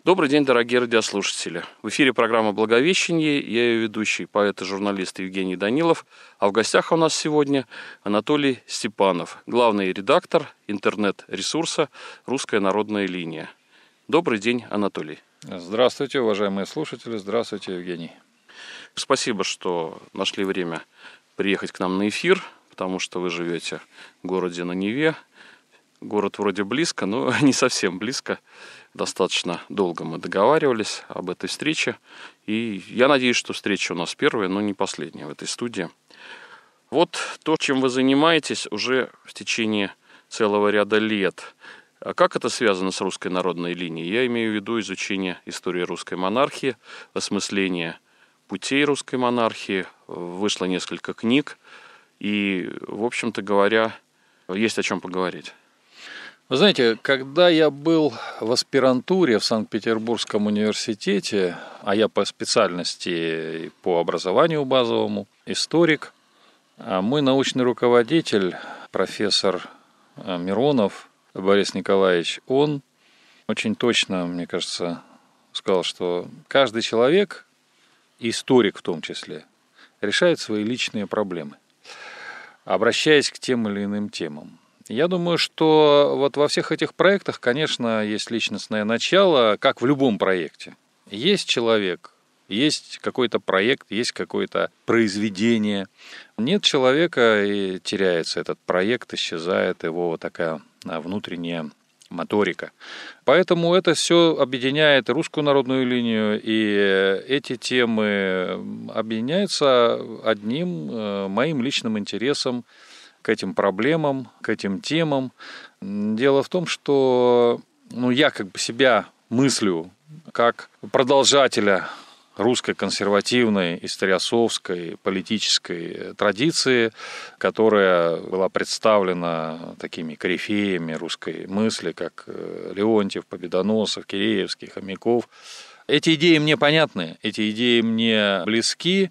Добрый день, дорогие радиослушатели. В эфире программа «Благовещение». Я ее ведущий, поэт и журналист Евгений Данилов. А в гостях у нас сегодня Анатолий Степанов, главный редактор интернет-ресурса «Русская народная линия». Добрый день, Анатолий. Здравствуйте, уважаемые слушатели. Здравствуйте, Евгений. Спасибо, что нашли время приехать к нам на эфир, потому что вы живете в городе на Неве. Город вроде близко, но не совсем близко. Достаточно долго мы договаривались об этой встрече. И я надеюсь, что встреча у нас первая, но не последняя в этой студии. Вот то, чем вы занимаетесь уже в течение целого ряда лет. А как это связано с русской народной линией? Я имею в виду изучение истории русской монархии, осмысление путей русской монархии. Вышло несколько книг. И, в общем-то говоря, есть о чем поговорить. Вы знаете, когда я был в аспирантуре в Санкт-Петербургском университете, а я по специальности по образованию базовому, историк, мой научный руководитель, профессор Миронов Борис Николаевич, он очень точно, мне кажется, сказал, что каждый человек, историк в том числе, решает свои личные проблемы, обращаясь к тем или иным темам. Я думаю, что вот во всех этих проектах, конечно, есть личностное начало, как в любом проекте. Есть человек, есть какой-то проект, есть какое-то произведение. Нет человека, и теряется этот проект, исчезает его вот такая внутренняя моторика. Поэтому это все объединяет и русскую народную линию, и эти темы объединяются одним моим личным интересом к этим проблемам, к этим темам. Дело в том, что я как бы себя мыслю как продолжателя русской консервативной, историосовской, политической традиции, которая была представлена такими корифеями русской мысли, как Леонтьев, Победоносов, Киреевский, Хомяков. Эти идеи мне понятны, эти идеи мне близки,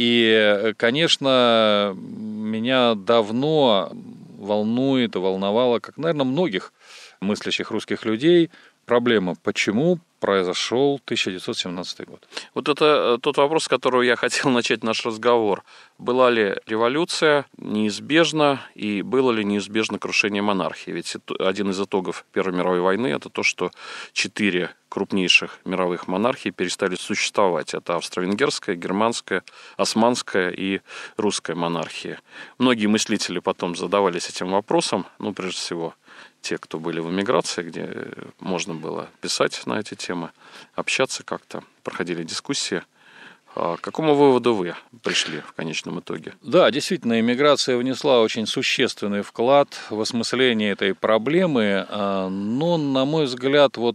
и, конечно, меня давно волнует и волновало, как, наверное, многих мыслящих русских людей, проблема, почему произошел 1917 год. Вот это тот вопрос, с которого я хотел начать наш разговор. Была ли революция неизбежна и было ли неизбежно крушение монархии? Ведь один из итогов Первой мировой войны – это то, что 4 крупнейших мировых монархии перестали существовать. Это австро-венгерская, германская, османская и русская монархия. Многие мыслители потом задавались этим вопросом, прежде всего, те, кто были в эмиграции, где можно было писать на эти темы, общаться как-то, проходили дискуссии. К какому выводу вы пришли в конечном итоге? Да, действительно, эмиграция внесла очень существенный вклад в осмысление этой проблемы, но, на мой взгляд, вот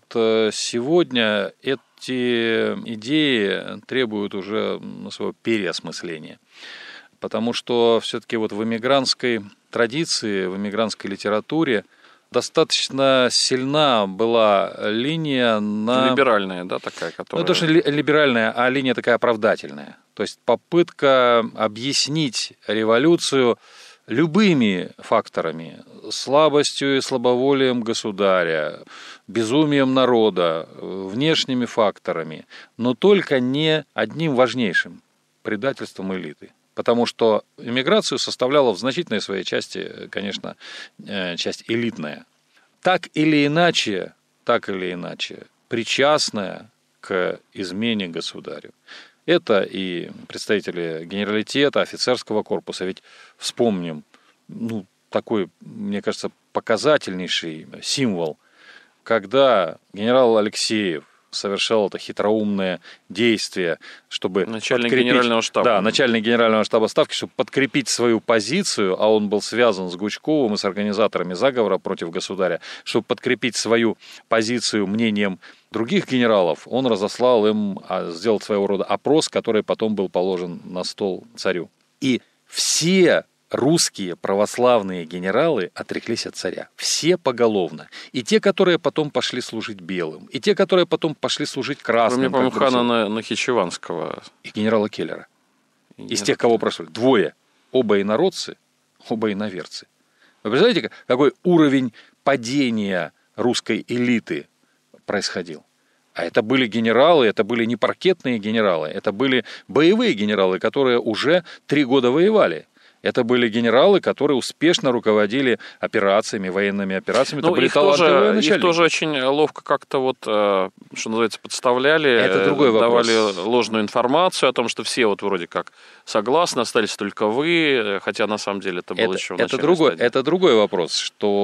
сегодня эти идеи требуют уже своего переосмысления. Потому что все-таки вот в эмигрантской традиции, в эмигрантской литературе достаточно сильна была линия на... Либеральная, да, такая, которая... Не то, что либеральная, а линия такая оправдательная. То есть попытка объяснить революцию любыми факторами. Слабостью и слабоволием государя, безумием народа, внешними факторами. Но только не одним важнейшим – предательством элиты. Потому что эмиграцию составляла в значительной своей части, конечно, часть элитная. Так или иначе, причастная к измене государю. Это и представители генералитета, офицерского корпуса. Ведь вспомним, такой, мне кажется, показательнейший символ, когда генерал Алексеев совершал это хитроумное действие, чтобы начальник генерального штаба. Да, начальник генерального штаба Ставки, чтобы подкрепить свою позицию, а он был связан с Гучковым и с организаторами заговора против государя, чтобы подкрепить свою позицию мнением других генералов, он разослал им, сделал своего рода опрос, который потом был положен на стол царю. И все русские православные генералы отреклись от царя. Все поголовно. И те, которые потом пошли служить белым, и те, которые потом пошли служить красным. Кроме, по-моему, хана Нахичеванского. И генерала Келлера. Из тех, кого прошли. 2. Оба инородцы, оба иноверцы. Вы представляете, какой уровень падения русской элиты происходил? А это были генералы, это были не паркетные генералы, это были боевые генералы, которые уже 3 года воевали. Это были генералы, которые успешно руководили операциями, военными операциями. Это были талантливые начальники. Их тоже очень ловко как-то вот, что называется, подставляли. Это другой вопрос. Давали ложную информацию о том, что все вот вроде как согласны, остались только вы, хотя на самом деле это было еще в начале стадии. Это другой вопрос,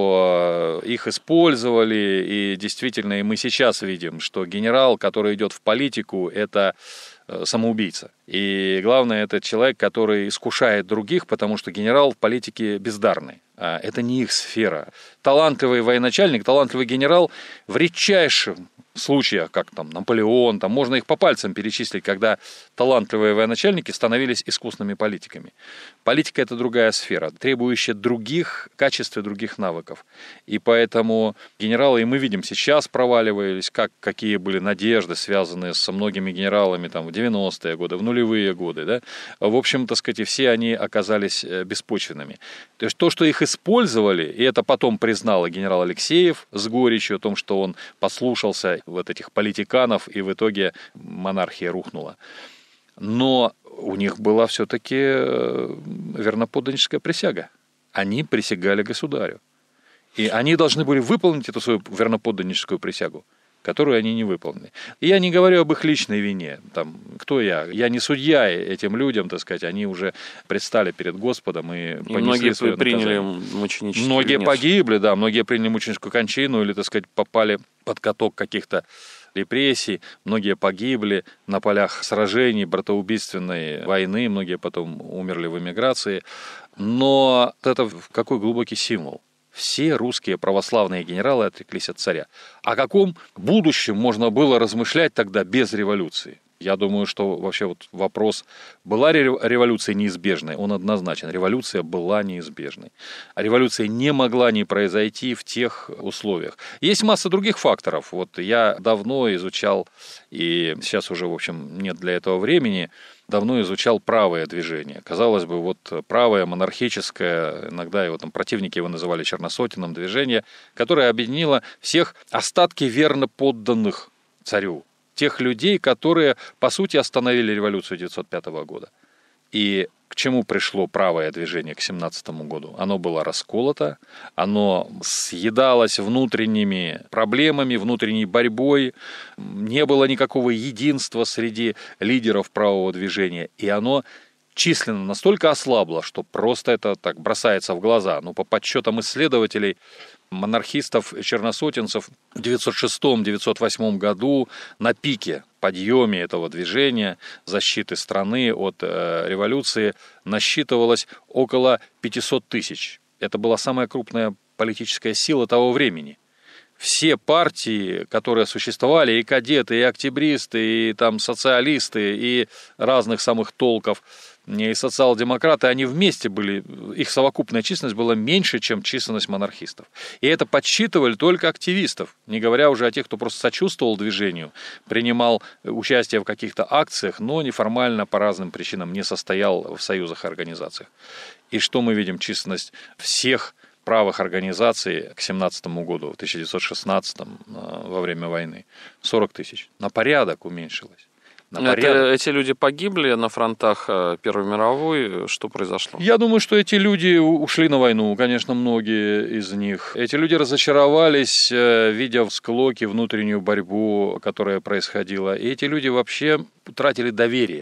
что их использовали, и действительно и мы сейчас видим, что генерал, который идет в политику, это самоубийца. И главное, это человек, который искушает других, потому что генерал в политике бездарный. Это не их сфера. Талантливый военачальник, талантливый генерал в редчайших случаях, как там Наполеон, там можно их по пальцам перечислить, когда талантливые военачальники становились искусными политиками. Политика – это другая сфера, требующая других качеств и других навыков. И поэтому генералы, и мы видим, сейчас проваливались, какие были надежды, связанные со многими генералами там, в 90-е годы, в нулевые годы. Да? В общем, так сказать, все они оказались беспочвенными. То есть то, что их использовали, и это потом признал и генерал Алексеев с горечью о том, что он послушался вот этих политиканов, и в итоге монархия рухнула. Но у них была все-таки верноподданническая присяга. Они присягали государю. И они должны были выполнить эту свою верноподданническую присягу, которую они не выполнили. И я не говорю об их личной вине. Там, кто я? Я не судья этим людям, так сказать. Они уже предстали перед Господом и понесли свое приняли наказание. мученический Многие венец. погибли, да, многие приняли мученическую кончину или, так сказать, попали под каток каких-то репрессий, многие погибли на полях сражений, братоубийственной войны, многие потом умерли в эмиграции. Но это какой глубокий символ. Все русские православные генералы отреклись от царя. О каком будущем можно было размышлять тогда без революции? Я думаю, что вообще вот вопрос, была ли революция неизбежной, он однозначен. Революция была неизбежной. А революция не могла не произойти в тех условиях. Есть масса других факторов. Вот я давно изучал, и сейчас уже, в общем, нет для этого времени, давно изучал правое движение. Казалось бы, вот правое, монархическое, иногда его там противники его называли черносотенным движение, которое объединило всех остатки верно подданных царю. Тех людей, которые, по сути, остановили революцию 1905 года. И к чему пришло правое движение к 1917 году? Оно было расколото, оно съедалось внутренними проблемами, внутренней борьбой, не было никакого единства среди лидеров правого движения, и оно численно настолько ослабло, что просто это так бросается в глаза. Ну, по подсчетам исследователей, монархистов, черносотенцев в 1906-1908 году на пике подъеме этого движения защиты страны от революции насчитывалось около 500 тысяч. Это была самая крупная политическая сила того времени. Все партии, которые существовали, и кадеты, и октябристы, и там социалисты, и разных самых толков, и социал-демократы, они вместе были, их совокупная численность была меньше, чем численность монархистов. И это подсчитывали только активистов, не говоря уже о тех, кто просто сочувствовал движению, принимал участие в каких-то акциях, но неформально по разным причинам не состоял в союзах и организациях. И что мы видим? Численность всех правых организаций к 1917 году, в 1916 во время войны 40 тысяч. На порядок уменьшилось. Эти люди погибли на фронтах Первой мировой. Что произошло? Я думаю, что эти люди ушли на войну, конечно, многие из них. Эти люди разочаровались, видя в склоке внутреннюю борьбу, которая происходила. И эти люди вообще утратили доверие.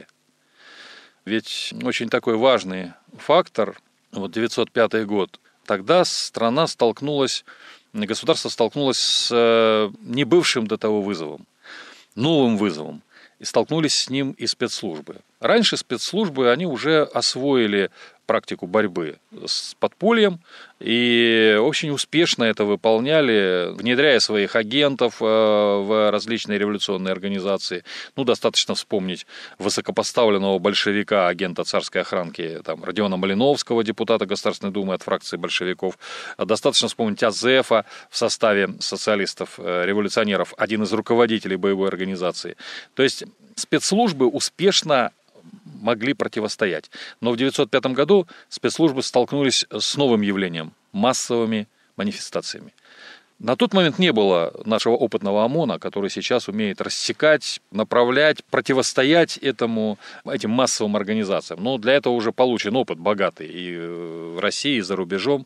Ведь очень такой важный фактор, вот 1905 год, тогда страна столкнулась, государство столкнулось с небывшим до того вызовом, новым вызовом. И столкнулись с ним и спецслужбы. Раньше спецслужбы, они уже освоили практику борьбы с подпольем и очень успешно это выполняли, внедряя своих агентов в различные революционные организации. Ну, достаточно вспомнить высокопоставленного большевика, агента царской охранки, там, Родиона Малиновского, депутата Государственной Думы от фракции большевиков. Достаточно вспомнить Азефа в составе социалистов-революционеров, один из руководителей боевой организации. То есть спецслужбы успешно могли противостоять. Но в 1905 году спецслужбы столкнулись с новым явлением – массовыми манифестациями. На тот момент не было нашего опытного ОМОНа, который сейчас умеет рассекать, направлять, противостоять этим массовым организациям. Но для этого уже получен опыт богатый и в России, и за рубежом.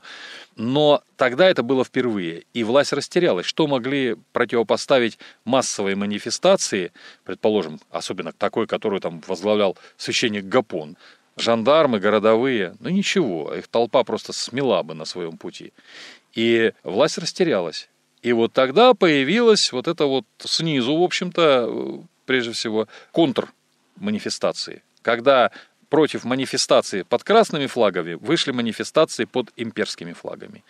Но тогда это было впервые, и власть растерялась. Что могли противопоставить массовой манифестации, предположим, особенно такой, которую там возглавлял священник Гапон, жандармы, городовые? Ну ничего, их толпа просто смела бы на своем пути. И власть растерялась. И вот тогда появилась вот это вот снизу, в общем-то, прежде всего, контрманифестации. Когда против манифестации под красными флагами вышли манифестации под имперскими флагами.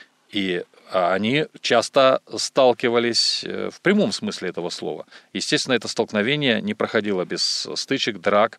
И они часто сталкивались в прямом смысле этого слова. Естественно, это столкновение не проходило без стычек, драк.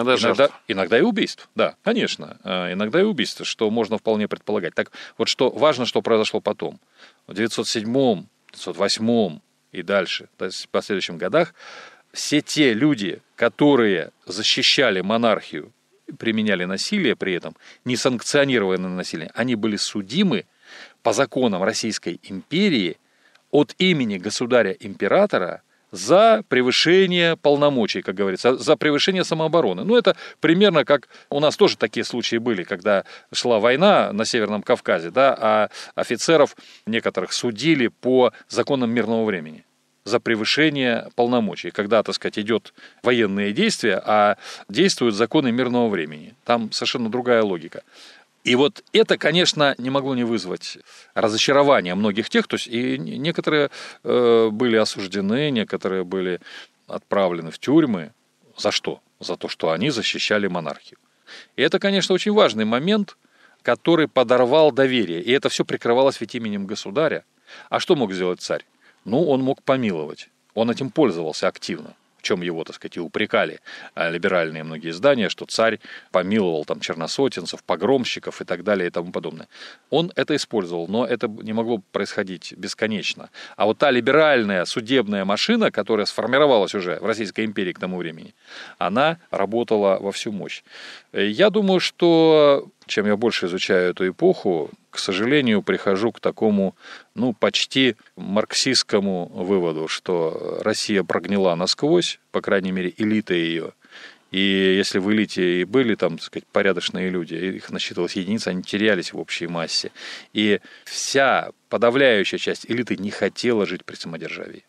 Иногда и убийств. Да, конечно. Иногда и убийств, что можно вполне предполагать. Так вот, что важно, что произошло потом. В 1907, 1908 и дальше, то есть в последующих годах, все те люди, которые защищали монархию, применяли насилие при этом, несанкционированное насилие, они были судимы по законам Российской империи от имени государя-императора за превышение полномочий, как говорится, за превышение самообороны. Ну, это примерно как у нас тоже такие случаи были, когда шла война на Северном Кавказе, да, а офицеров некоторых судили по законам мирного времени за превышение полномочий, когда, так сказать, идет военные действия, а действуют законы мирного времени. Там совершенно другая логика. И вот это, конечно, не могло не вызвать разочарования многих тех, то есть и некоторые были осуждены, некоторые были отправлены в тюрьмы. За что? За то, что они защищали монархию. И это, конечно, очень важный момент, который подорвал доверие. И это все прикрывалось ведь именем государя. А что мог сделать царь? Ну, он мог помиловать. Он этим пользовался активно. В чем его, так сказать, и упрекали либеральные многие издания, что царь помиловал там черносотенцев, погромщиков и так далее и тому подобное. Он это использовал, но это не могло происходить бесконечно. А вот та либеральная судебная машина, которая сформировалась уже в Российской империи к тому времени, она работала во всю мощь. Я думаю, что чем я больше изучаю эту эпоху, к сожалению, прихожу к такому, почти марксистскому выводу, что Россия прогнила насквозь, по крайней мере, элита ее. И если в элите и были там, так сказать, порядочные люди, их насчитывалось единицы, они терялись в общей массе. И вся подавляющая часть элиты не хотела жить при самодержавии.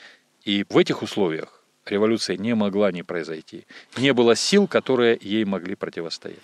И в этих условиях революция не могла не произойти. Не было сил, которые ей могли противостоять.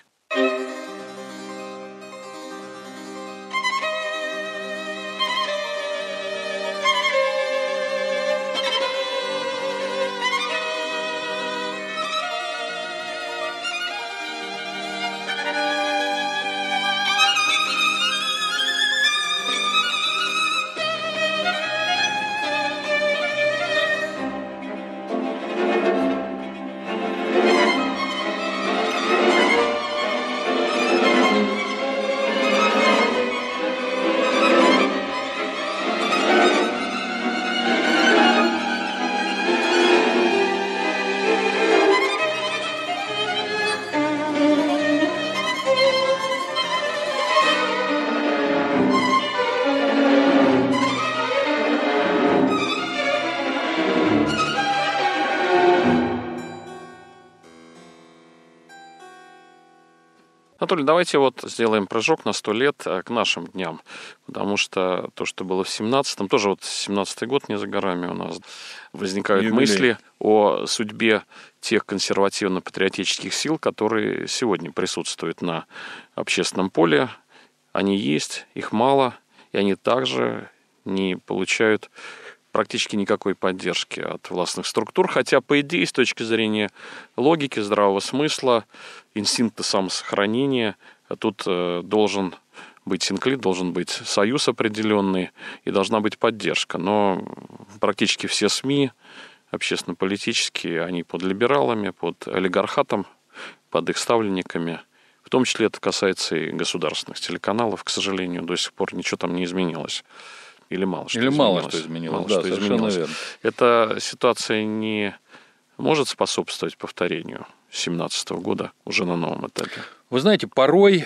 Анатолий, давайте сделаем прыжок на 100 лет к нашим дням, потому что то, что было в 17-м, тоже 17-й год не за горами у нас, возникают мысли о судьбе тех консервативно-патриотических сил, которые сегодня присутствуют на общественном поле. Они есть, их мало, и они также не получают практически никакой поддержки от властных структур, хотя, по идее, с точки зрения логики, здравого смысла, инстинкта самосохранения, тут должен быть синклит, должен быть союз определенный и должна быть поддержка. Но практически все СМИ, общественно-политические, они под либералами, под олигархатом, под их ставленниками. В том числе это касается и государственных телеканалов, к сожалению, до сих пор ничего там не изменилось. Или мало что изменилось. Да, совершенно верно. Эта ситуация не может способствовать повторению 2017 года уже на новом этапе. Вы знаете, порой в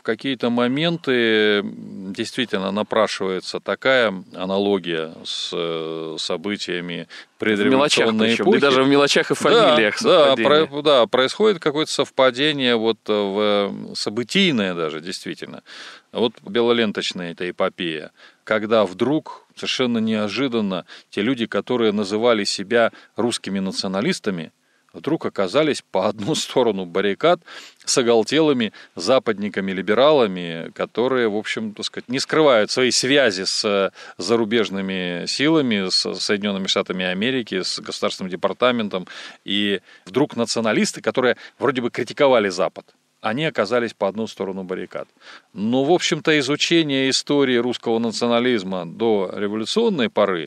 в какие-то моменты действительно напрашивается такая аналогия с событиями предреволюционной эпохи. И даже в мелочах и фамилиях совпадение. Да, происходит какое-то совпадение вот в событийное даже, действительно. Вот белоленточная эта эпопея, когда вдруг совершенно неожиданно те люди, которые называли себя русскими националистами, вдруг оказались по одну сторону баррикад с оголтелыми западниками-либералами, которые, в общем, так сказать, не скрывают свои связи с зарубежными силами, с Соединенными Штатами Америки, с Государственным департаментом. И вдруг националисты, которые вроде бы критиковали Запад, они оказались по одну сторону баррикад. Но, в общем-то, изучение истории русского национализма до революционной поры,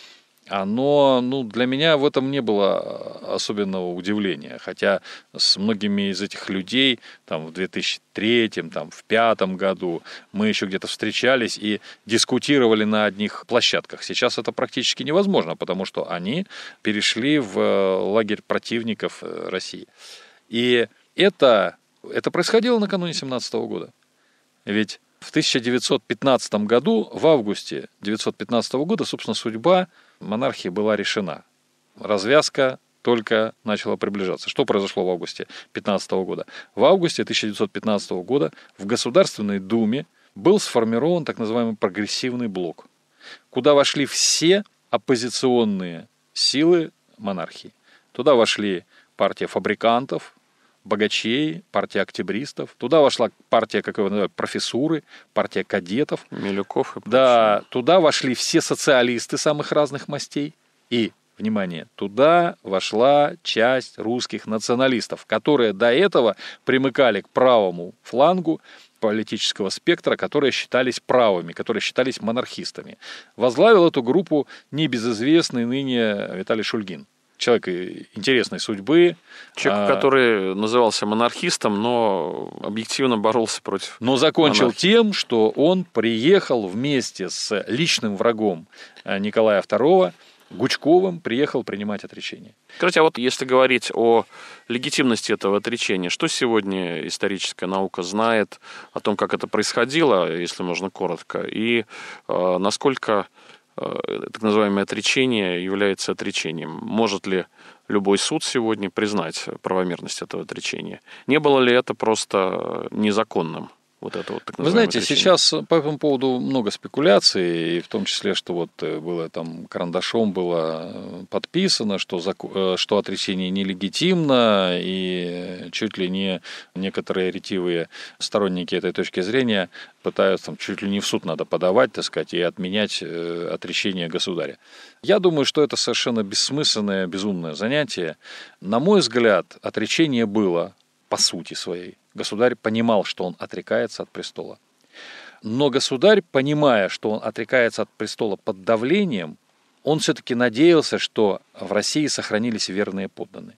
оно, для меня в этом не было особенного удивления. Хотя с многими из этих людей в 2003, в 2005 году мы еще где-то встречались и дискутировали на одних площадках. Сейчас это практически невозможно, потому что они перешли в лагерь противников России. И это происходило накануне 1917 года. Ведь в 1915 году, в августе 1915 года, собственно, судьба монархии была решена. Развязка только начала приближаться. Что произошло в августе 1915 года? В августе 1915 года в Государственной Думе был сформирован так называемый прогрессивный блок, куда вошли все оппозиционные силы монархии. Туда вошли партия фабрикантов, богачей, партия октябристов. Туда вошла партия, как его называют, профессуры, партия кадетов. Милюков и прочее. Да, туда вошли все социалисты самых разных мастей. И, внимание, туда вошла часть русских националистов, которые до этого примыкали к правому флангу политического спектра, которые считались правыми, которые считались монархистами. Возглавил эту группу небезызвестный ныне Виталий Шульгин. Человек интересной судьбы. Человек, который назывался монархистом, но объективно боролся против Но закончил монархии тем, что он приехал вместе с личным врагом Николая II, Гучковым, приехал принимать отречение. Кстати, а вот если говорить о легитимности этого отречения, что сегодня историческая наука знает о том, как это происходило, если можно коротко, и насколько так называемое отречение является отречением? Может ли любой суд сегодня признать правомерность этого отречения? Не было ли это просто незаконным? Вот это вот так называемое Вы знаете, отречение? сейчас по этому поводу много спекуляций, и в том числе, что вот было карандашом было подписано, что отречение нелегитимно, и чуть ли не некоторые ретивые сторонники этой точки зрения пытаются, чуть ли не в суд надо подавать, так сказать, и отменять отречение государя. Я думаю, что это совершенно бессмысленное, безумное занятие. На мой взгляд, отречение было по сути своей. Государь понимал, что он отрекается от престола. Но государь, понимая, что он отрекается от престола под давлением, он все-таки надеялся, что в России сохранились верные подданные.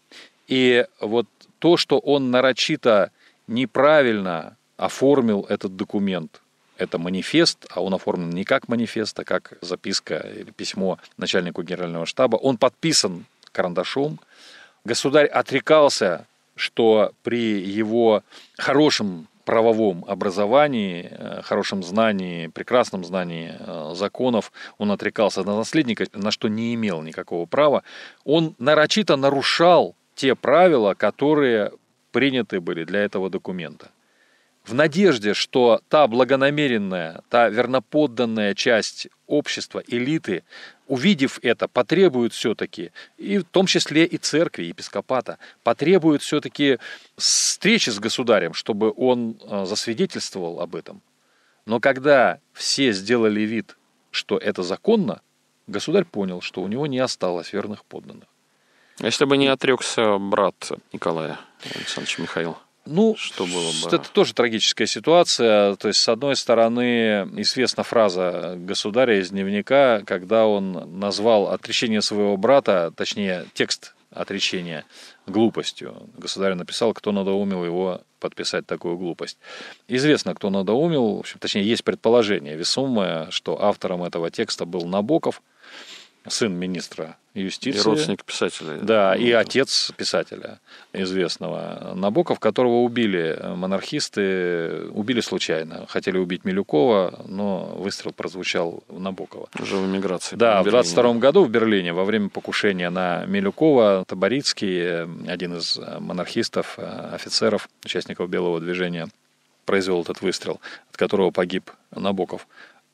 И вот то, что он нарочито неправильно оформил этот документ, это манифест, а он оформлен не как манифест, а как записка или письмо начальнику генерального штаба, он подписан карандашом. Государь отрекался, что при его хорошем правовом образовании, хорошем знании, прекрасном знании законов, он отрекался на наследника, на что не имел никакого права. Он нарочито нарушал те правила, которые приняты были для этого документа. В надежде, что та благонамеренная, та верноподданная часть общества, элиты, увидев это, потребует все-таки, и в том числе и церкви, епископата, потребует все-таки встречи с государем, чтобы он засвидетельствовал об этом. Но когда все сделали вид, что это законно, государь понял, что у него не осталось верных подданных. Если бы не отрекся брат Николая Александровича Михаил? Что было бы? Это тоже трагическая ситуация. То есть, с одной стороны, известна фраза государя из дневника, когда он назвал отречение своего брата, точнее, текст отречения, глупостью. Государь написал, кто надоумил его подписать такую глупость. Известно, кто надоумил, в общем, точнее, есть предположение весомое, что автором этого текста был Набоков. сын министра юстиции. И родственник писателя. Да, и отец писателя известного Набоков, которого убили монархисты, убили случайно. Хотели убить Милюкова, но выстрел прозвучал в Набокова. Уже в эмиграции. Да, в 1922 году в Берлине во время покушения на Милюкова Табарицкий, один из монархистов, офицеров, участников Белого движения, произвел этот выстрел, от которого погиб Набоков.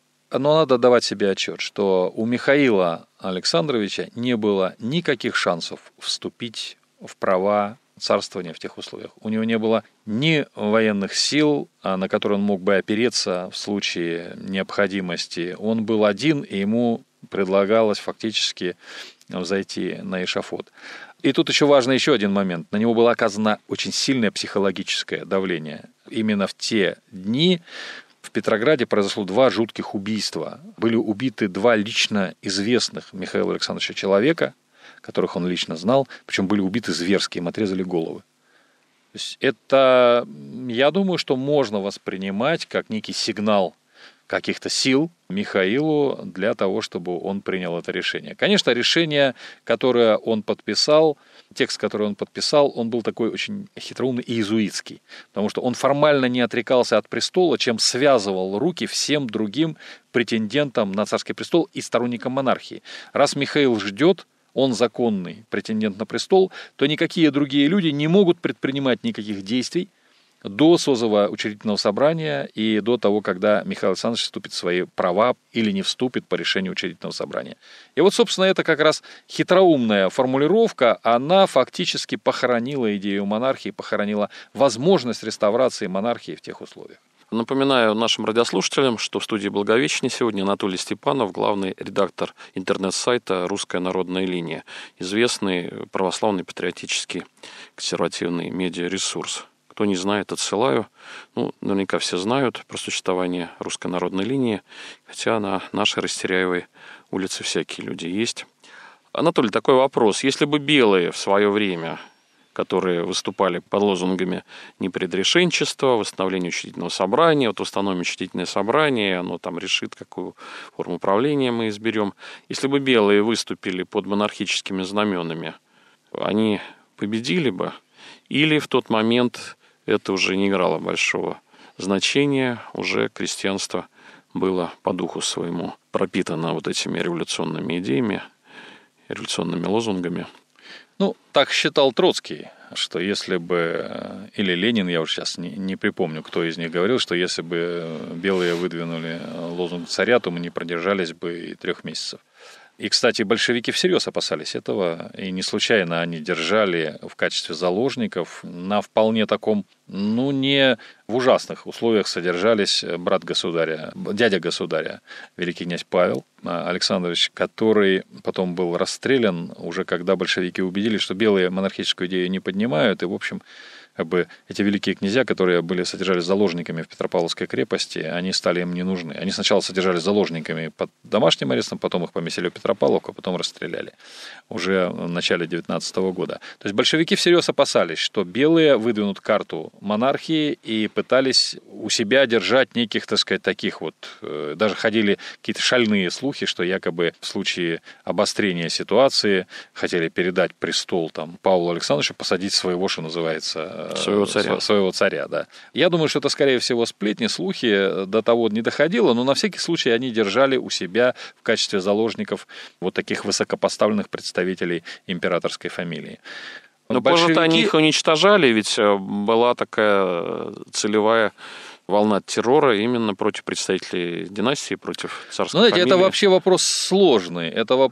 Но надо давать себе отчет, что у Михаила Александровича не было никаких шансов вступить в права царствования в тех условиях. У него не было ни военных сил, на которые он мог бы опереться в случае необходимости. Он был один, и ему предлагалось фактически взойти на эшафот. И тут еще важный еще один момент. На него было оказано очень сильное психологическое давление. Именно в те дни в Петрограде произошло 2 жутких убийства. Были убиты 2 лично известных Михаилу Александровичу человека, которых он лично знал, причем были убиты зверски, им отрезали головы. То есть это, я думаю, что можно воспринимать как некий сигнал каких-то сил Михаилу для того, чтобы он принял это решение. Конечно, решение, которое он подписал, текст, который он подписал, он был такой очень хитроумный и иезуитский, потому что он формально не отрекался от престола, чем связывал руки всем другим претендентам на царский престол и сторонникам монархии. Раз Михаил ждет, он законный претендент на престол, то никакие другие люди не могут предпринимать никаких действий до созыва учредительного собрания и до того, когда Михаил Александрович вступит в свои права или не вступит по решению учредительного собрания. И вот, собственно, это как раз хитроумная формулировка, она фактически похоронила идею монархии, похоронила возможность реставрации монархии в тех условиях. Напоминаю нашим радиослушателям, что в студии «Благовещения» сегодня Анатолий Степанов, главный редактор интернет-сайта «Русская народная линия», известный православный патриотический консервативный медиаресурс. Кто не знает, отсылаю. Наверняка все знают про существование Русской народной линии, хотя на нашей Растеряевой улице всякие люди есть. Анатолий, такой вопрос. Если бы белые в свое время, которые выступали под лозунгами непредрешенчества, восстановления учредительного собрания, вот восстановим учредительное собрание, оно там решит, какую форму правления мы изберем. Если бы белые выступили под монархическими знаменами, они победили бы? Или в тот момент это уже не играло большого значения, уже крестьянство было по духу своему пропитано вот этими революционными идеями, революционными лозунгами? Так считал Троцкий, что если бы, или Ленин, я уже сейчас не припомню, кто из них говорил, что если бы белые выдвинули лозунг царя, то мы не продержались бы и 3 месяцев. И, кстати, большевики всерьез опасались этого, и не случайно они держали в качестве заложников на вполне таком, не в ужасных условиях содержались брат государя, дядя государя, великий князь Павел Александрович, который потом был расстрелян, уже когда большевики убедились, что белые монархическую идею не поднимают, и, в общем, эти великие князья, которые содержались заложниками в Петропавловской крепости, они стали им не нужны. Они сначала содержались заложниками под домашним арестом, потом их поместили в Петропавловку, потом расстреляли уже в начале 19 года. То есть большевики всерьез опасались, что белые выдвинут карту монархии и пытались у себя держать неких, таких даже ходили какие-то шальные слухи, что якобы в случае обострения ситуации хотели передать престол Павлу Александровичу, посадить своего, что называется, своего царя, да. Я думаю, что это, скорее всего, сплетни, слухи, до того не доходило, но на всякий случай они держали у себя в качестве заложников вот таких высокопоставленных представителей императорской фамилии. Но позже-то они их уничтожали, ведь была такая целевая волна террора именно против представителей династии, против царской фамилии. Это вообще вопрос сложный.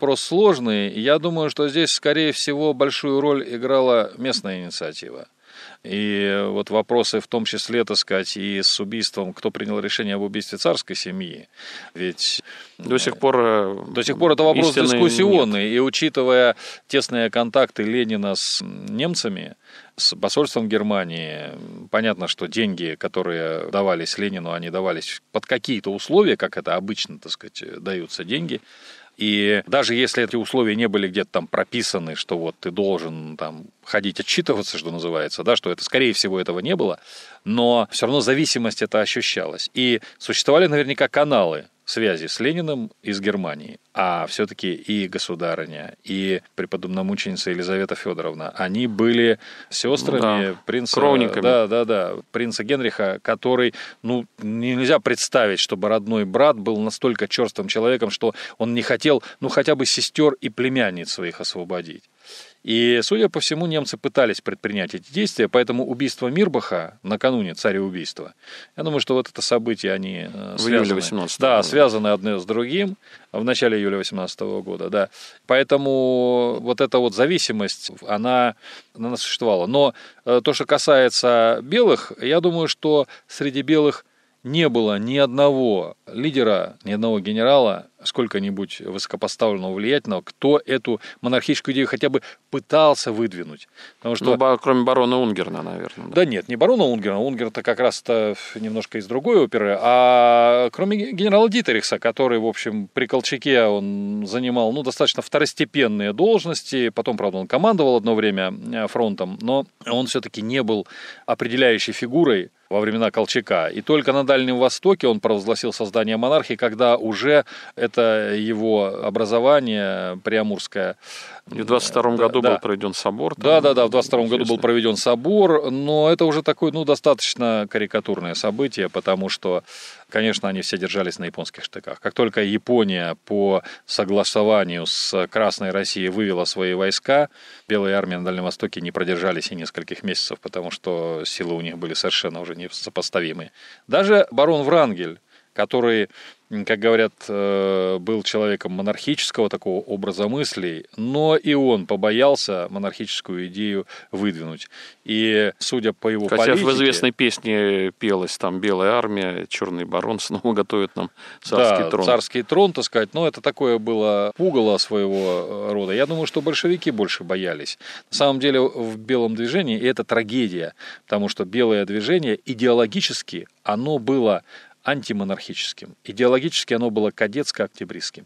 Я думаю, что здесь, скорее всего, большую роль играла местная инициатива. И вот вопросы в том числе, и с убийством, кто принял решение об убийстве царской семьи. Ведь до сих пор это вопрос дискуссионный. Нет. И учитывая тесные контакты Ленина с немцами, с посольством Германии, понятно, что деньги, которые давались Ленину, они давались под какие-то условия, как это обычно, даются деньги. И даже если эти условия не были где-то прописаны, что ты должен ходить отчитываться, что называется, что это, скорее всего, этого не было, но все равно зависимость это ощущалась. И существовали наверняка каналы связи с Лениным из Германии, а все-таки и государыня, и преподобномученица Елизавета Федоровна, они были сестрами принца, кровниками. Принца Генриха, который, нельзя представить, чтобы родной брат был настолько черствым человеком, что он не хотел, хотя бы сестер и племянниц своих освободить. И, судя по всему, немцы пытались предпринять эти действия, поэтому убийство Мирбаха накануне цареубийства, я думаю, что вот это событие, они связаны одно с другим в начале июля 18 года, да. Поэтому вот эта вот зависимость, она существовала. Но то, что касается белых, я думаю, что среди белых не было ни одного лидера, ни одного генерала, сколько-нибудь высокопоставленного, влиятельного, кто эту монархическую идею хотя бы пытался выдвинуть. Потому что... кроме барона Унгерна, наверное. Да нет, не барона Унгерна. Унгерн-то как раз-то немножко из другой оперы, а кроме генерала Дитерихса, который, в общем, при Колчаке он занимал достаточно второстепенные должности, потом, правда, он командовал одно время фронтом, но он все-таки не был определяющей фигурой во времена Колчака. И только на Дальнем Востоке он провозгласил создание монархии, когда уже это его образование преамурское. И в 22 году был проведен собор. Да, в 22 году был проведен собор, но это уже такое, достаточно карикатурное событие, потому что, конечно, они все держались на японских штыках. Как только Япония по согласованию с Красной Россией вывела свои войска, белые армии на Дальнем Востоке не продержались и нескольких месяцев, потому что силы у них были совершенно уже несопоставимые. Даже барон Врангель, который, как говорят, был человеком монархического такого образа мыслей, но и он побоялся монархическую идею выдвинуть. И, судя по его политике... Хотя в известной песне пелось там «Белая армия, черный барон снова готовит нам царский трон». Царский трон, так сказать, это такое было пугало своего рода. Я думаю, что большевики больше боялись. На самом деле в белом движении, и это трагедия, потому что белое движение идеологически, оно было антимонархическим. Идеологически оно было кадетско-октябристским.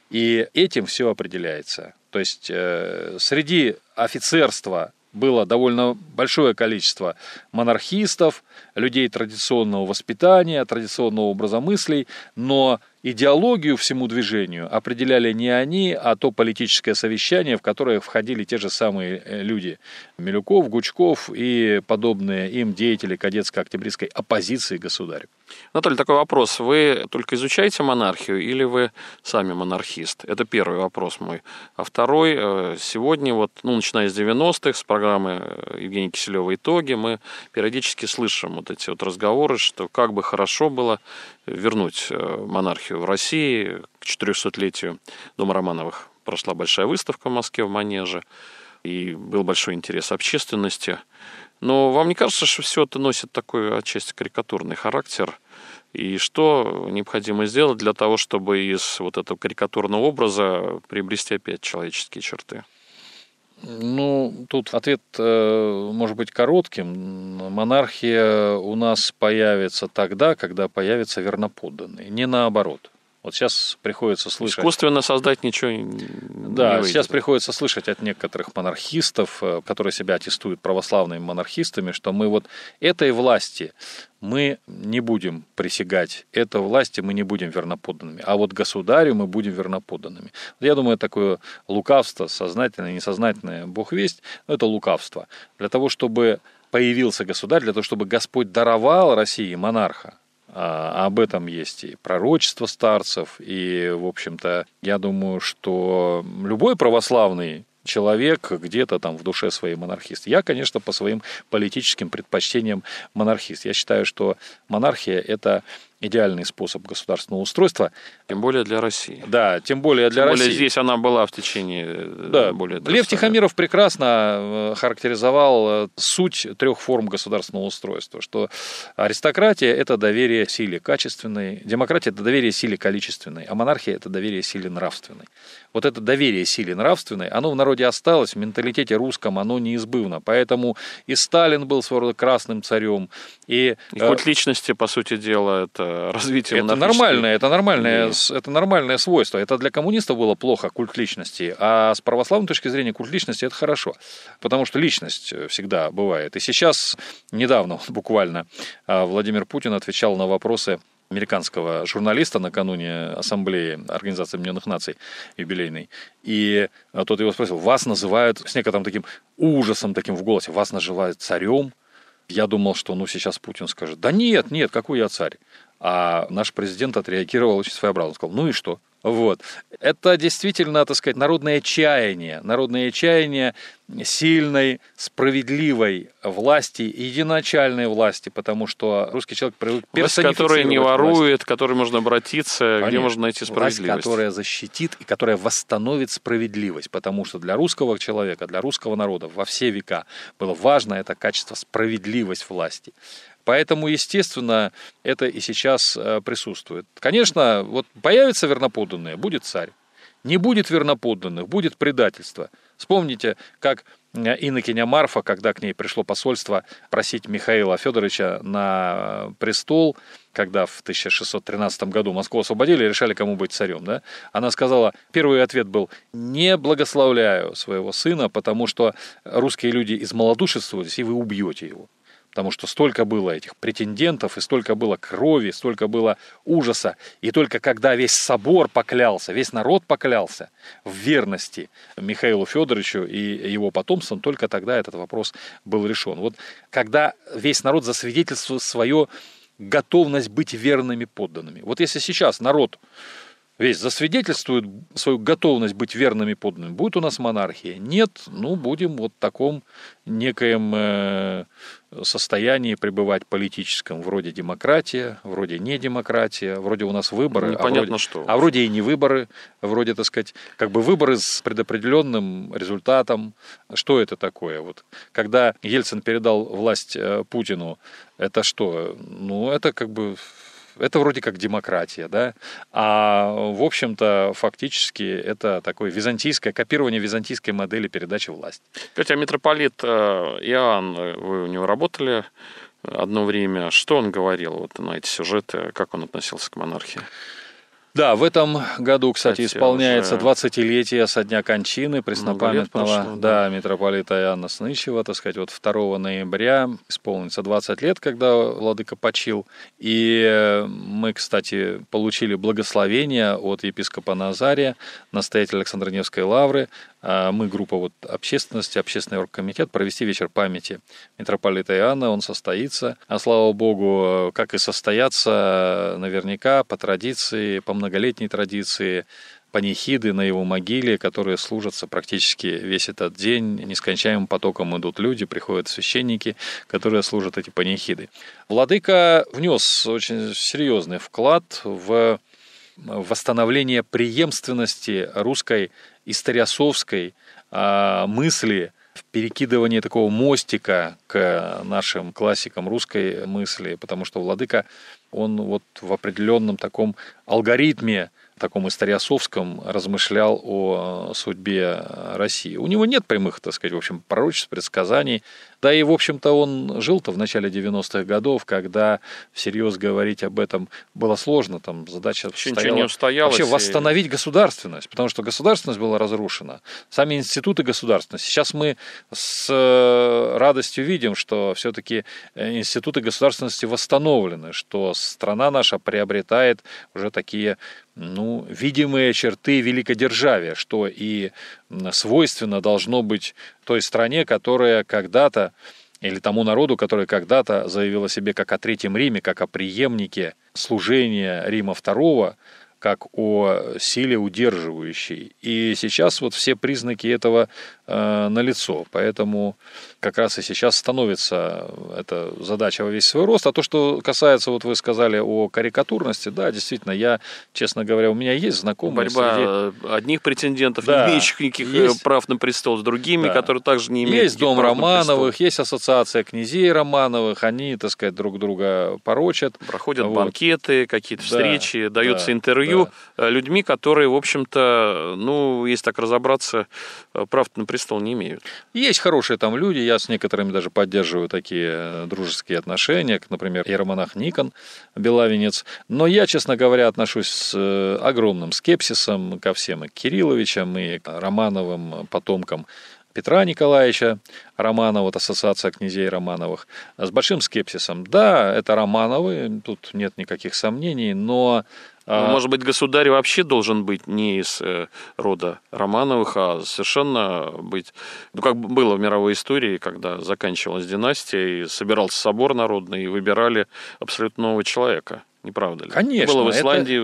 И этим все определяется. То есть среди офицерства было довольно большое количество монархистов, людей традиционного воспитания, традиционного образа мыслей, но идеологию всему движению определяли не они, а то политическое совещание, в которое входили те же самые люди Милюков, Гучков и подобные им деятели кадетско-октябристской оппозиции государю. Анатолий, такой вопрос. Вы только изучаете монархию или вы сами монархист? Это первый вопрос мой. А второй, сегодня, начиная с 90-х, с программы Евгения Киселева «Итоги», мы периодически слышим вот эти разговоры, что как бы хорошо было вернуть монархию в России к 400-летию дома Романовых. Прошла большая выставка в Москве в Манеже, и был большой интерес общественности. Но вам не кажется, что все это носит такой отчасти карикатурный характер? И что необходимо сделать для того, чтобы из вот этого карикатурного образа приобрести опять человеческие черты? Тут ответ может быть коротким. Монархия у нас появится тогда, когда появятся верноподданные, не наоборот. Вот сейчас приходится слышать... Искусственно создать ничего не выйдет. Сейчас приходится слышать от некоторых монархистов, которые себя аттестуют православными монархистами, что мы этой власти мы не будем присягать, этой власти мы не будем верноподданными, а государю мы будем верноподданными. Я думаю, такое лукавство, сознательное, несознательное, Бог весть, это лукавство. Для того, чтобы появился государь, для того, чтобы Господь даровал России монарха, а об этом есть и пророчество старцев, и, в общем-то, я думаю, что любой православный человек где-то там в душе своей монархист. Я, конечно, по своим политическим предпочтениям монархист. Я считаю, что монархия – это идеальный способ государственного устройства. Тем более для России. Да, тем более для России. Здесь она была в течение более 300 Лев Тихомиров прекрасно характеризовал суть трех форм государственного устройства, что аристократия – это доверие силе качественной, демократия – это доверие силе количественной, а монархия – это доверие силе нравственной. Вот это доверие силе нравственной, оно в народе осталось, в менталитете русском оно неизбывно. Поэтому и Сталин был своего рода красным царем. И культ личности, по сути дела, это развитие монархии. Это нормальное свойство. Это для коммунистов было плохо, культ личности. А с православной точки зрения культ личности – это хорошо. Потому что личность всегда бывает. И сейчас, недавно буквально, Владимир Путин отвечал на вопросы американского журналиста накануне Ассамблеи Организации Объединенных Наций юбилейной. И тот его спросил: вас называют с некоторым таким ужасом таким в голосе, вас называют царем. Я думал, что сейчас Путин скажет: да нет, какой я царь. А наш президент отреагировал очень своеобразно, сказал: ну и что? Вот. Это действительно, так сказать, народное чаяние сильной, справедливой власти, единоначальной власти, потому что русский человек привык персонифицировать власть, которая не ворует, власть, к которой можно обратиться, конечно, где можно найти справедливость. Власть, которая защитит и которая восстановит справедливость, потому что для русского человека, для русского народа во все века было важно это качество, справедливость власти. Поэтому, естественно, это и сейчас присутствует. Конечно, вот появятся верноподданные, будет царь. Не будет верноподданных, будет предательство. Вспомните, как инокиня Марфа, когда к ней пришло посольство просить Михаила Федоровича на престол, когда в 1613 году Москву освободили и решали, кому быть царем, да? Она сказала, первый ответ был: не благословляю своего сына, потому что русские люди измалодушествовались, и вы убьете его. Потому что столько было этих претендентов, и столько было крови, столько было ужаса. И только когда весь собор поклялся, весь народ поклялся в верности Михаилу Федоровичу и его потомствам, только тогда этот вопрос был решен. Вот когда весь народ засвидетельствовал свою готовность быть верными подданными. Вот если сейчас народ весь засвидетельствует свою готовность быть верными подданными, будет у нас монархия? Нет, будем вот в таком некоем состоянии пребывать политическом, вроде демократия, вроде не демократия, вроде у нас выборы, непонятно а вроде и не выборы, вроде, так сказать, как бы выборы с предопределенным результатом. Что это такое? Вот, когда Ельцин передал власть Путину, это что? Это как бы... Это вроде как демократия, да? А в общем-то, фактически, это такое копирование византийской модели передачи власти. Кстати, митрополит Иоанн, вы у него работали одно время. Что он говорил вот на эти сюжеты? Как он относился к монархии? Да, в этом году, кстати, исполняется 20-летие со дня кончины преснопамятного митрополита Иоанна Снычева, так сказать, вот 2 ноября исполнится 20 лет, когда владыка почил. И мы, кстати, получили благословение от епископа Назария, настоятеля Александро-Невской лавры. Мы, группа общественности, общественный оргкомитет, провести вечер памяти митрополита Иоанна, он состоится. А слава Богу, как и состоятся наверняка по традиции, по многолетней традиции, панихиды на его могиле, которые служатся практически весь этот день. Нескончаемым потоком идут люди, приходят священники, которые служат эти панихиды. Владыка внес очень серьезный вклад в восстановление преемственности русской историосовской мысли, в перекидывании такого мостика к нашим классикам русской мысли, потому что владыка, он вот в определенном таком алгоритме, таком историосовском, размышлял о судьбе России. У него нет прямых, так сказать, в общем, пророчеств, предсказаний. Да и, в общем-то, он жил-то в начале 90-х годов, когда всерьез говорить об этом было сложно. Там задача стояла вообще восстановить государственность, потому что государственность была разрушена. Сами институты государственности. Сейчас мы с радостью видим, что все-таки институты государственности восстановлены, что страна наша приобретает уже такие видимые черты великодержавия, что и свойственно должно быть той стране, которая когда-то, или тому народу, который когда-то заявил о себе как о Третьем Риме, как о преемнике служения Рима II, как о силе удерживающей. И сейчас вот все признаки этого налицо. Поэтому как раз и сейчас становится эта задача во весь свой рост. А то, что касается, вот вы сказали о карикатурности, да, действительно, я, честно говоря, у меня есть знакомые. Борьба одних претендентов, не имеющих никаких прав на престол, с другими, которые также не имеют есть дом Романовых, есть ассоциация князей Романовых, они, так сказать, друг друга порочат. Проходят банкеты, какие-то встречи, даются интервью людьми, которые, в общем-то, если так разобраться, прав на престол не имеют. Есть хорошие там люди, я с некоторыми даже поддерживаю такие дружеские отношения, как, например, иеромонах Никон Белавинец. Но я, честно говоря, отношусь с огромным скепсисом ко всем и к Кирилловичам, и к Романовым потомкам, Петра Николаевича Романова, вот ассоциация князей Романовых, с большим скепсисом. Да, это Романовы, тут нет никаких сомнений, но... Может быть, государь вообще должен быть не из рода Романовых, а совершенно быть... Ну, как было в мировой истории, когда заканчивалась династия, и собирался собор народный, и выбирали абсолютно нового человека. Не правда ли? Конечно. Было в Исландии,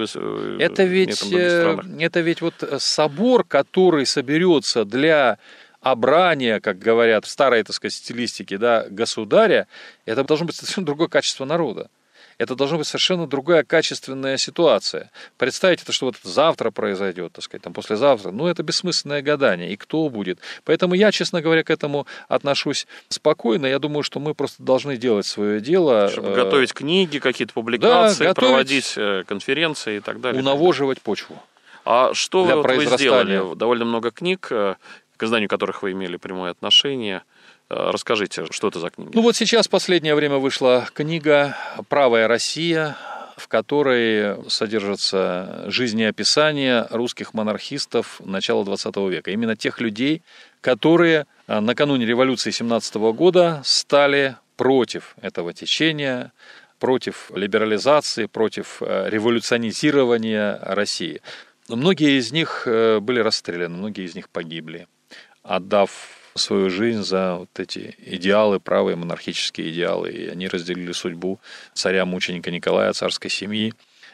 это ведь вот собор, который соберется для обрания, как говорят в старой, так сказать, стилистике, да, государя, это должно быть совершенно другое качество народа. Это должна быть совершенно другая качественная ситуация. Представить это, что вот завтра произойдет, так сказать, там послезавтра, ну, это бессмысленное гадание, и кто будет. Поэтому я, честно говоря, к этому отношусь спокойно. Я думаю, что мы просто должны делать свое дело. Чтобы готовить книги, какие-то публикации, да, проводить конференции и так далее. Унавоживать почву. А что вот вы сделали? Довольно много книг, к изданию которых вы имели прямое отношение. Расскажите, что это за книги? Ну вот сейчас в последнее время вышла книга «Правая Россия», в которой содержатся жизнеописания русских монархистов начала XX века. Именно тех людей, которые накануне революции 17 года стали против этого течения, против либерализации, против революционизирования России. Многие из них были расстреляны, многие из них погибли, отдав свою жизнь за вот эти идеалы, правые монархические идеалы. И они разделили судьбу царя-мученика Николая, царской семьи.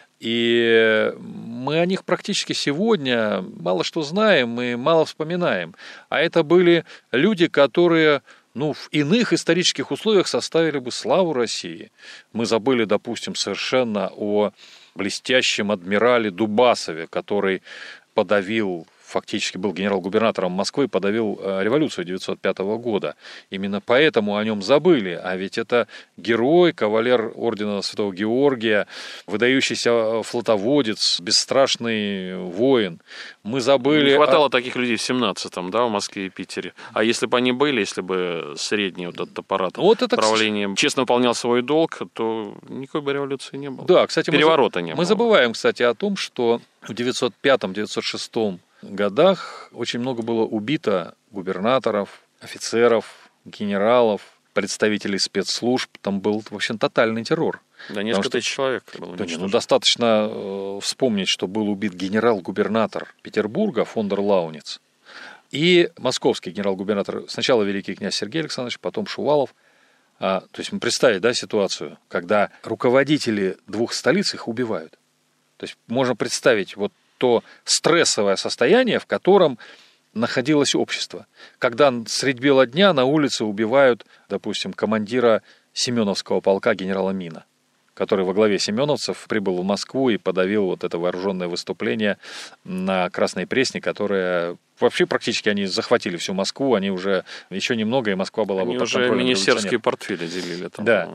И мы о них практически сегодня мало что знаем и мало вспоминаем. А это были люди, которые в иных исторических условиях составили бы славу России. Мы забыли, допустим, совершенно о блестящем адмирале Дубасове, который фактически был генерал-губернатором Москвы, подавил революцию 1905 года. Именно поэтому о нем забыли. А ведь это герой, кавалер ордена Святого Георгия, выдающийся флотоводец, бесстрашный воин. Мы забыли... Не хватало таких людей в 17-м, да, в Москве и Питере. А если бы они были, если бы средний вот этот аппарат правления честно выполнял свой долг, то никакой бы революции не было. Да, кстати, переворота не было. Мы забываем, кстати, о том, что в 1905-1906 годах очень много было убито губернаторов, офицеров, генералов, представителей спецслужб. Там был, в общем, тотальный террор. Да, несколько тысяч человек было. Достаточно вспомнить, что был убит генерал-губернатор Петербурга фон дер Лауниц и московский генерал-губернатор, сначала великий князь Сергей Александрович, потом Шувалов. То есть представить, да, ситуацию, когда руководители двух столиц их убивают. То есть можно представить вот то стрессовое состояние, в котором находилось общество. Когда средь бела дня на улице убивают, допустим, командира Семеновского полка генерала Мина, который во главе семеновцев прибыл в Москву и подавил вот это вооруженное выступление на Красной Пресне, которое вообще практически они захватили всю Москву, они уже еще немного, и Москва была бы под контролем революционеров. Они уже министерские портфели делили там. Да.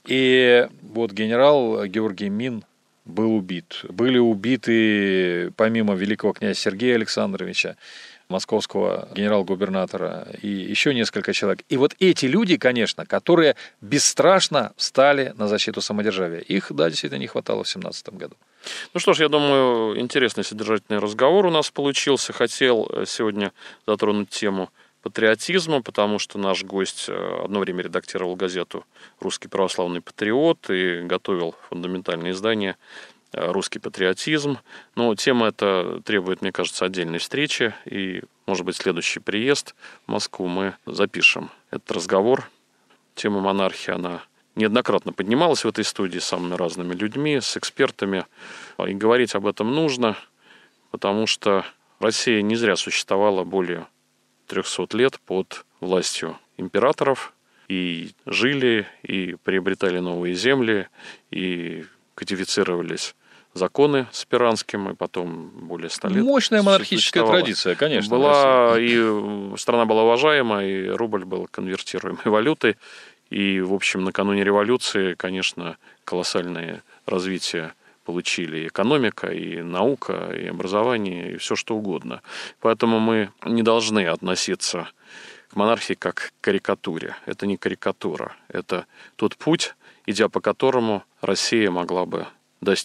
И вот генерал Георгий Мин был убит. Были убиты, помимо великого князя Сергея Александровича, московского генерал-губернатора, и еще несколько человек. И вот эти люди, конечно, которые бесстрашно встали на защиту самодержавия. Их, да, действительно не хватало в 17 году. Ну что ж, я думаю, интересный содержательный разговор у нас получился. Хотел сегодня затронуть тему патриотизма, потому что наш гость одно время редактировал газету «Русский православный патриот» и готовил фундаментальное издание «Русский патриотизм». Но тема эта требует, мне кажется, отдельной встречи, и, может быть, следующий приезд в Москву мы запишем этот разговор. Тема монархии, она неоднократно поднималась в этой студии с самыми разными людьми, с экспертами, и говорить об этом нужно, потому что Россия не зря существовала более 300 лет под властью императоров, и жили, и приобретали новые земли, и кодифицировались законы Спиранским, и потом более 100 лет. Мощная монархическая традиция, конечно. И страна была уважаема, и рубль был конвертируемой валютой. И, в общем, накануне революции, конечно, колоссальное развитие получили и экономика, и наука, и образование, и все что угодно. Поэтому мы не должны относиться к монархии как к карикатуре. Это не карикатура. Это тот путь, идя по которому Россия могла бы достичь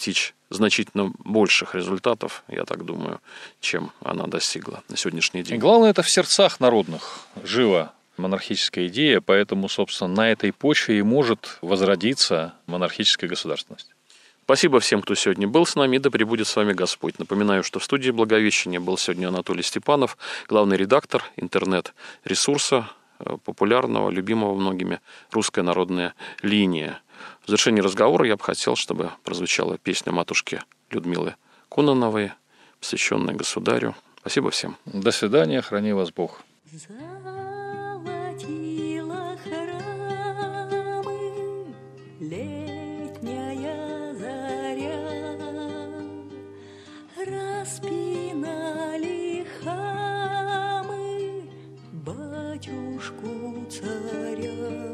значительно больших результатов, я так думаю, чем она достигла на сегодняшний день. И главное, это в сердцах народных жива монархическая идея, поэтому, собственно, на этой почве и может возродиться монархическая государственность. Спасибо всем, кто сегодня был с нами, и да пребудет с вами Господь. Напоминаю, что в студии Благовещения был сегодня Анатолий Степанов, главный редактор интернет-ресурса, популярного, любимого многими «Русская народная линия». В завершении разговора я бы хотел, чтобы прозвучала песня матушки Людмилы Кононовой, посвященная государю. Спасибо всем. До свидания, храни вас Бог. Золотила храмы летняя заря, распинали хамы батюшку царя.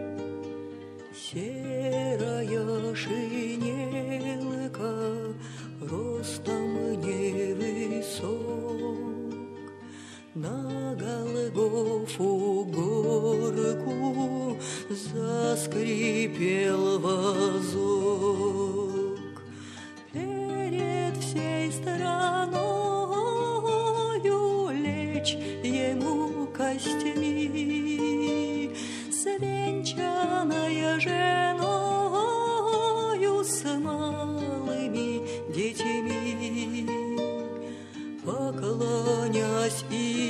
Серая шинелка ростом невысок, на Голгофу горку заскрипел вазок. Перед всей страною лечь ему костями, свенчаная женою с малыми детьми. Поклонясь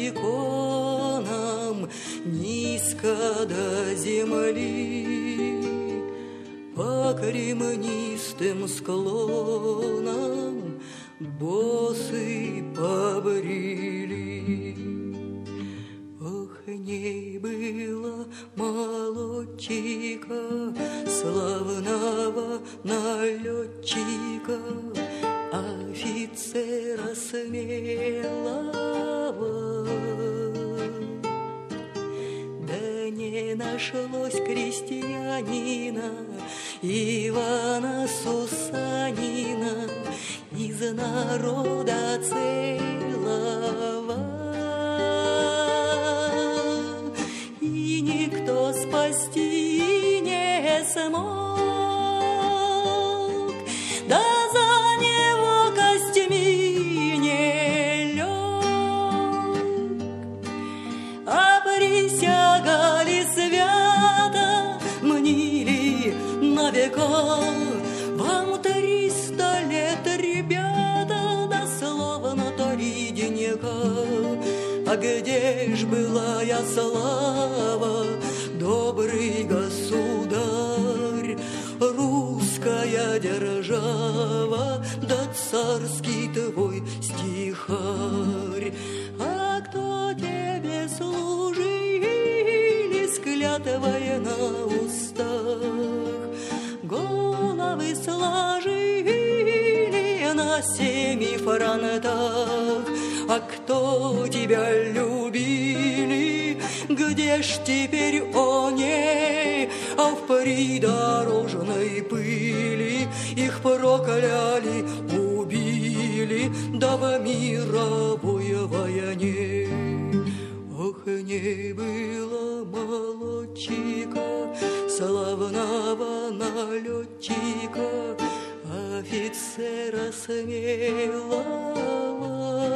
иконам низко до земли, по кремнистым склонам босы побрели. Ох, не было молодчика, славного налетчика, офицера смелого. Да не нашлось крестьянина Ивана Сусанина из народа целого, и никто спасти не смог. Да за него костями не лег, а присягали свято, мнили на века. Вам 300 лет, ребята, дословно до ледника. А где ж была я слава, добрый государь, русская держава, да царский твой стихарь? А кто тебе служили с клятвой на устах, головы сложили на 7 фронтах? А кто тебя любили, где ж теперь они? А в придорожной пыли их прокляли, убили, да в мировой войне. Ох, не было молодчика, славного налетчика, офицера смелого.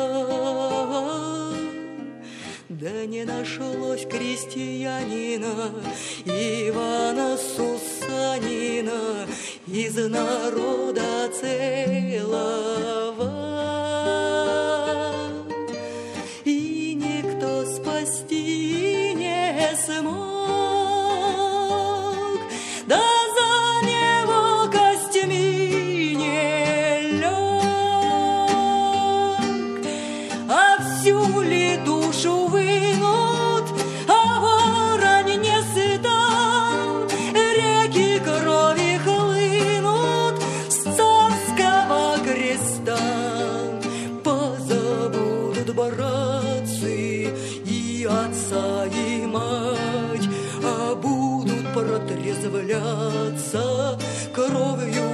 Да не нашлось крестьянина Ивана Сусанина из народа целого, и никто спасти не смог. Да за него костями не лег, а всю ли душу вынут, а ворон не сыта, реки крови хлынут с царского креста. Позабудут братцы и отца, и мать, а будут протрезвляться кровью